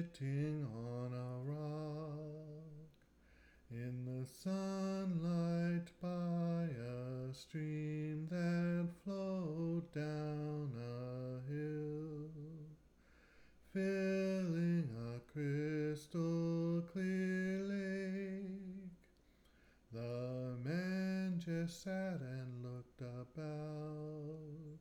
sitting on a rock in the sunlight by a stream that flowed down a hill, filling a crystal clear lake. The man just sat and looked about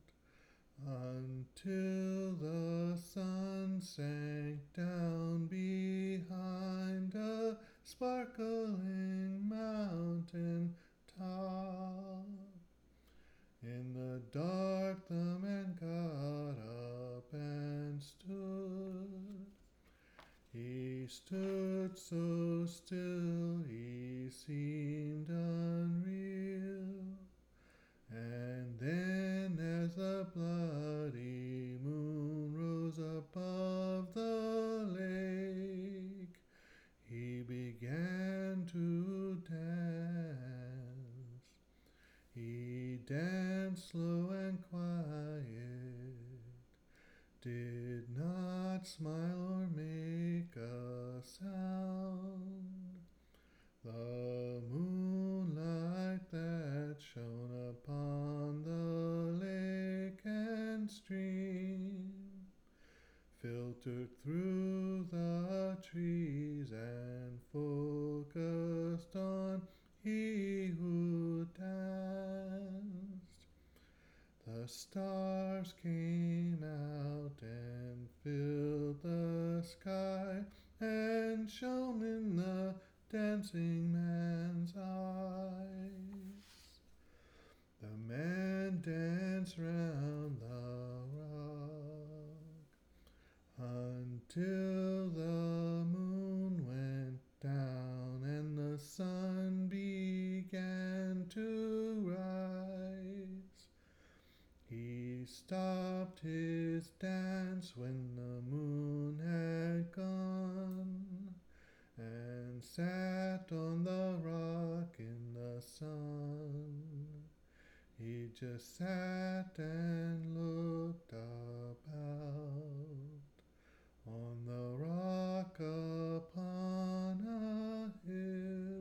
until the sun sank down behind a sparkling mountain top. In the dark the man got up and stood. He stood so still he seemed unreal. And then as the bloody moon rose above the lake, he began to dance. He danced slow and quiet, did not smile or make a sound. The moonlight that shone upon the lake and stream filtered through the trees and focused on he who danced. The stars came out and filled the sky and shone in the dancing man's eyes. The man danced round the rock until the moon went down and the sun began to rise. He stopped his dance when the moon had gone and sat on the rock in the sun. He just sat and looked about on the rock upon a hill.